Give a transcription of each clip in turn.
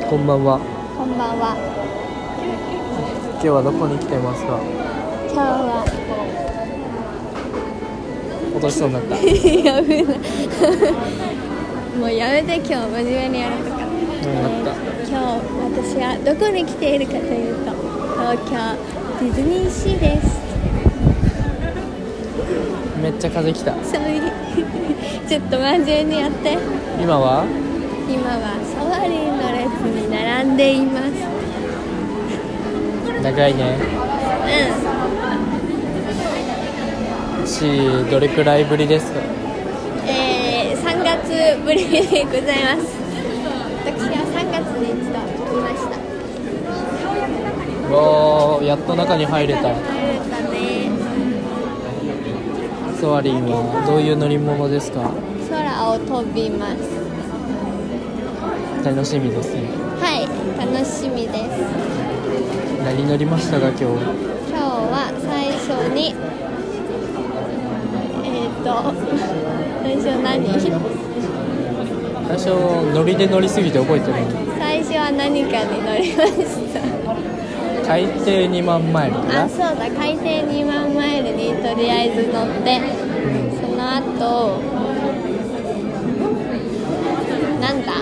こんばんは。 こんばんは。 今日はどこに来てますか？ 今日は落としそうになった。 やめなもうやめて、今日真面目にやるとか。今日私はどこに来ているかというと、東京ディズニーシーです。 めっちゃ風来た。 そうちょっと真面目にやって。 今はサファリの列に並んでいます。 長いね。どれくらいぶりですか ？3月ぶりでございます。私は3月に一度来ました。 おー、やっと中に入れた。 入れたね。 ソアリンはどういう乗り物ですか？ 空を飛びます。 楽しみですね。 はい、楽しみです。 何乗りましたか今日？ 今日は最初に最初ノリで乗りすぎて覚えてない。 最初は何かに乗りました。 海底2万マイルかな。 あ、そうだ、海底2万マイルにとりあえず乗って、その後なんだ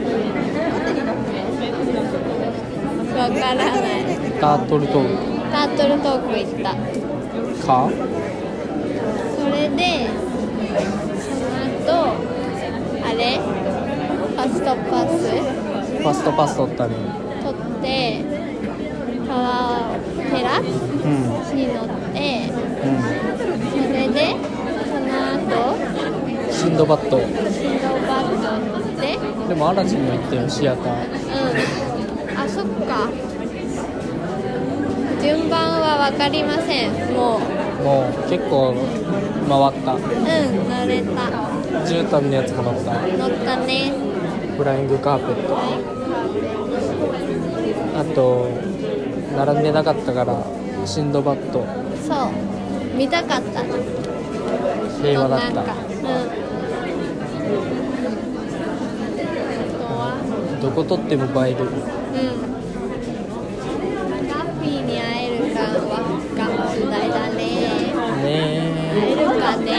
わからない。 タートルトーク行ったか。 それでその後あれファストパス取ったね。 取ってパワーテラに乗って、それでその後シンドバッド乗ってでもアラジンも行ったよ、シアター。 あ、そっか。順番は分かりません。もう結構回った。 乗れた。 絨毯のやつも乗った。 乗ったね。 フライングカーペット。あと並んでなかったからシンドバッド。 そう見たかったの。 平和だった。どこ撮っても映える。 ラッピーに会えるかが問題だね。会えるかね。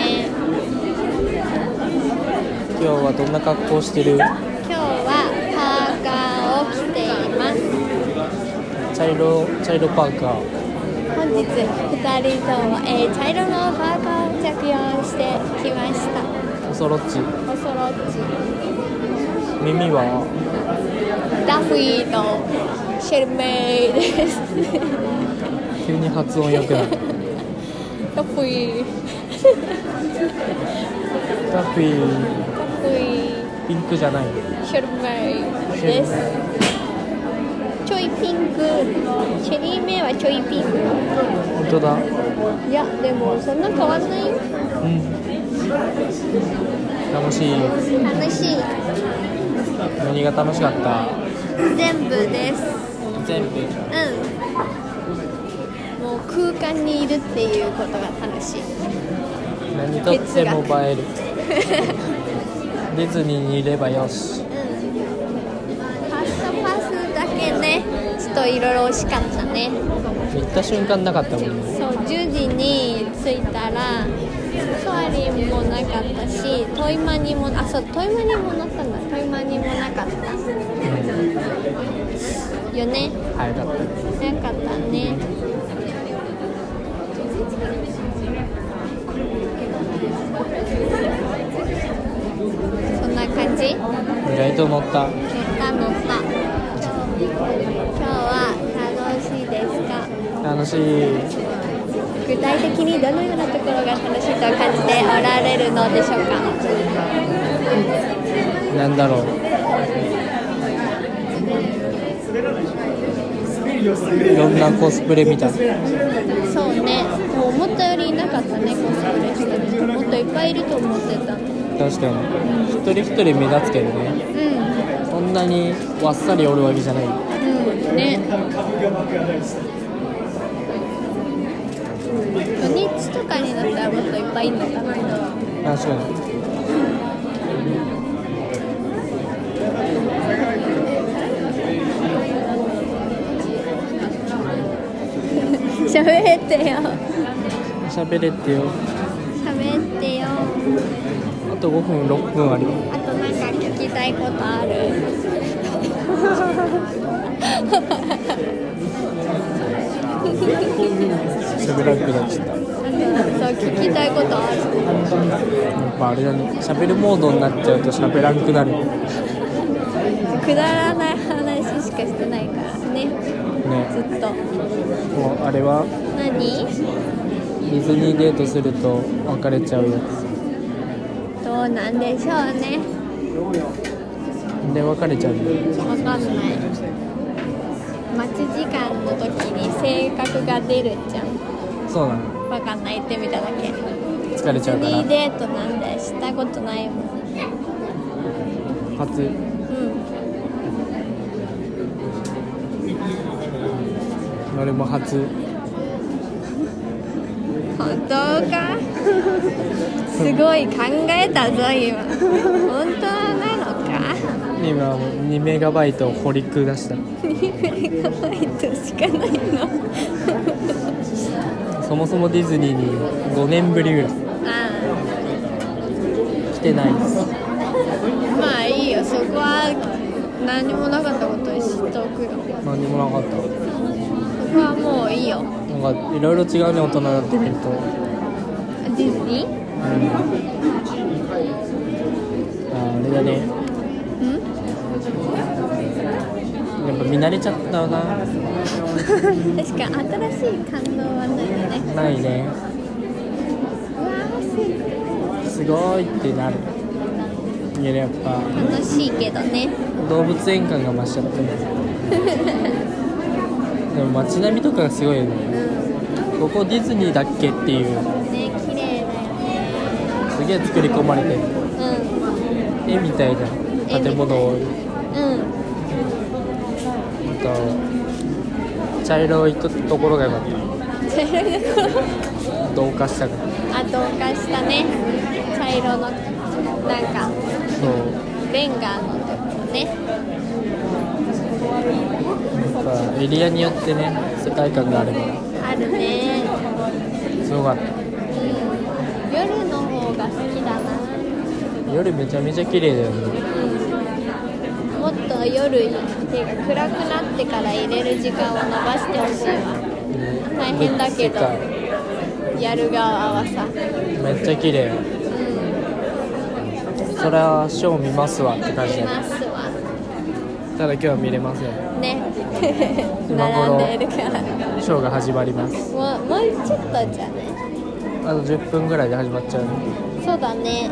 今日はどんな格好してる？ 今日はパーカーを着ています。 茶色パーカー。 本日2人とも、茶色のパーカーを着用してきました。 おそろっち。耳はダフィーのシェルメイです。 急に発音良くなる。 ダフィーピンクじゃない。 シェルメイです。ちょいピンク。チェリーメイはちょいピンク。 本当だ。 いやでもそんな変わんないよ。 楽しい。何が楽しかった？ 全部です。もう空間にいるっていうことが楽しい。 何とっても映える。ディズニーにいればよし。 ファストパスだけね、ちょっといろいろ惜しかったね。 行った瞬間なかったもんね。 そう、10時に着いたらソアリンもなかったし、トイマニも乗ったんだ。トイマニもなかったよね。 早かったね。そんな感じ。 意外と乗った。 今日は楽しいですか？ 楽しい。 具体的にどのようなところが楽しいと感じておられるのでしょうか？ なんだろう。いろんなコスプレ見た。 そうね。もう思ったよりいなかったね、コスプレしてる人。もっといっぱいいると思ってた。 確かに。一人一人目立つけどね。そんなにわっさりおるわけじゃない。 ね。土日とかになったらもっといっぱいいるのかな。 確かに。 喋ってよ。 喋れってよ。 喋ってよ。 あと5分6分あるよ。 あとなんか聞きたいことある？ 喋らなくなっちゃった。 そう聞きたいことある？ やっぱあれだね、喋るモードになっちゃうと喋らなくなる。 くだらない話しかしてないからね。ずっと。 もうあれは何？ ディズニーデートすると別れちゃうやつ。 どうなんでしょうね。 で別れちゃうの？ わかんない。待ち時間の時に性格が出るじゃん。 そうなの？ わかんない、言ってみただけ。 疲れちゃうから。 ディズニーデートなんてしたことないもん。 初？俺も初。 本当か？すごい考えたぞ今。本当なのか？ 今2メガバイトを掘り下した。 2メガバイトしかないの？ そもそもディズニーに5年ぶりぐらい来てないです。 まあいいよ、そこは何もなかったことにしておくよ。 何もなかった。 そこはもういいよ。 なんかいろいろ違うね、大人になってみると。 ディズニー？ あれだね。やっぱ見慣れちゃったな。 確かに新しい感動はないよね。 ないね。 うわーすごいってなる。いややっぱ楽しいけどね。 動物園感が増しちゃってる。でも街並みとかがすごいよね。ここディズニーだっけっていう。 ね、綺麗だよね。 すげえ作り込まれてる。絵みたいな建物多い。茶色いところが良かった。 茶色いところ？ 同化したから。 あ、同化したね。茶色のなんかそうレンガのところね。 やっぱエリアによってね、世界観があるから。 あるね。 すごかった。 夜の方が好きだな。 夜めちゃめちゃ綺麗だよね。 もっと夜っていうか暗くなってから入れる時間を延ばしてほしいわ。大変だけどやる側はさ、 めっちゃ綺麗。それはショー見ますわって感じだよ。 見ますわ。 ただ今日は見れませんね。 今頃並んでるからショーが始まります。 もうちょっとじゃね。 あと10分ぐらいで始まっちゃうね。 そうだね。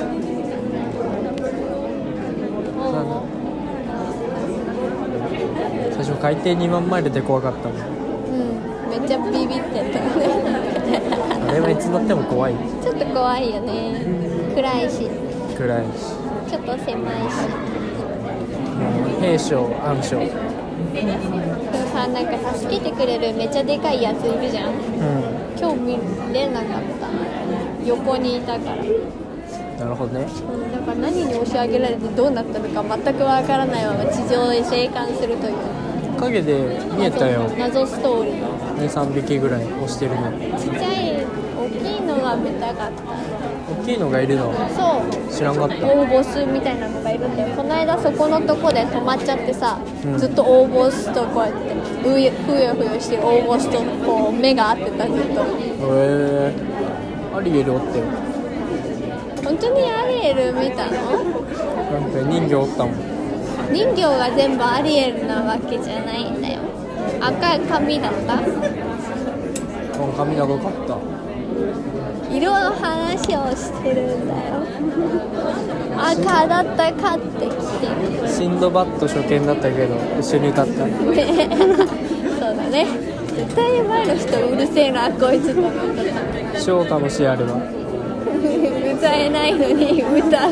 最初海底2万マイルで怖かったもん。 めっちゃビビってたあれはいつ乗っても怖い。 ちょっと怖いよね。暗いし暗いしちょっと狭いし。 兵将暗将。 でもさ、なんか助けてくれるめっちゃでかいやついるじゃん。今日見れなかった。横にいたから。 なるほどね。 だから何に押し上げられてどうなったのか全くわからないまま地上へ生還するという影で見えたよ。 謎ストーリー。 2,3 匹ぐらい押してるの。 ちっちゃい大きいのが見たかった。 大きいのがいるのそう知らんかった。 大ボスみたいなのがいるんだよ。この間そこのとこで止まっちゃってさ、ずっと大ボスとこうやってふよふよしてる大ボスとこう目が合ってた。ずっとアリエルおってよ。 本当にアリエル見たの？ なんか人形おったもん。 人形が全部アリエルなわけじゃないんだよ。赤い髪だった？ 髪長かった。 色の話をしてるんだよ。赤だったかって聞いて。 シンドバッド初見だったけど一緒に歌った。 そうだね。絶対前の人うるせえなこいつと思ってた。 超楽しいあれは。 歌えないのに歌う。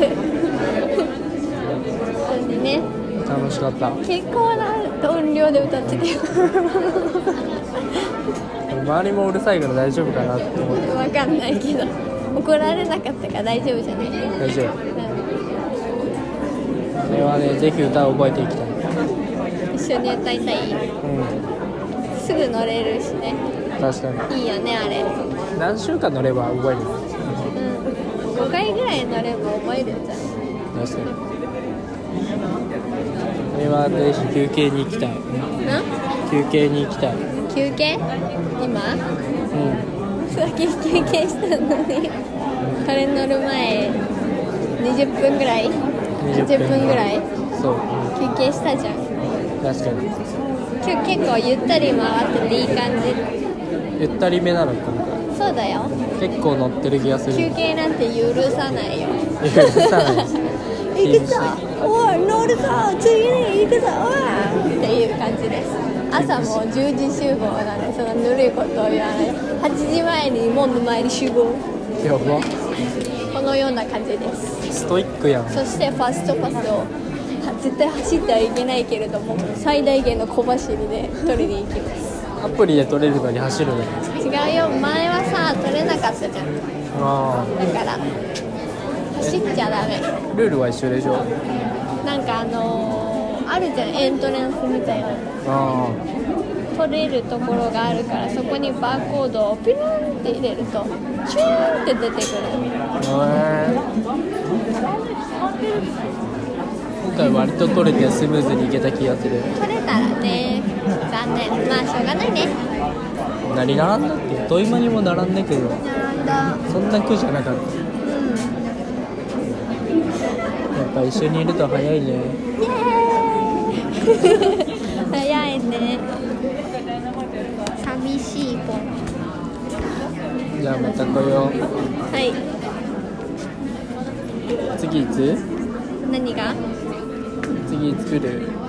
それでね。 楽しかった。 結構な音量で歌ってたよ。 周りもうるさいから大丈夫かなって思って。 分かんないけど怒られなかったから大丈夫じゃない？ 大丈夫。これはね、ぜひ歌を覚えていきたい。 一緒に歌いたい？すぐ乗れるしね。 確かにいいよねあれ。 何週間乗れば覚えるの？ 5回ぐらい乗れば覚えるんじゃない？ 確かに。これはぜひ休憩に行きたい。休憩に行きたい。 休憩？今？さっき休憩したのにこれ乗る前20分ぐらい10分ぐらいそう休憩したじゃん。 確かに。 今日結構ゆったり回ってていい感じ。 ゆったりめなの今回。 そうだよ。 結構乗ってる気がする。 休憩なんて許さないよ。 許さない。 行くぞおい乗るぞ次に行くぞおいっていう感じです。朝もう10時集合なのでそのぬるいことを言わない。8時前に門の前に集合。 やば。 このような感じです。 ストイックやん。 そしてファストパスを絶対走ってはいけないけれども最大限の小走りで取りに行きます。 アプリで撮れるのに走るの？ 違うよ、前はさ取れなかったじゃん。 あだから走っちゃダメ。 ルールは一緒でしょ？ なんかあるじゃんエントランスみたいな取れるところがあるからそこにバーコードをピロンって入れるとチューンって出てくる。 今回割と取れてスムーズにいけた気がする。 取れたらね残念。まあしょうがないね。 何並んだっけ？どいまにも並んだけど並んだ。 そんな苦じゃなかった。やっぱ一緒にいると早いね。 イエーイ早いね。寂しい子。 じゃあまた来よう。 はい。 次いつ？ 何が？ 次作る。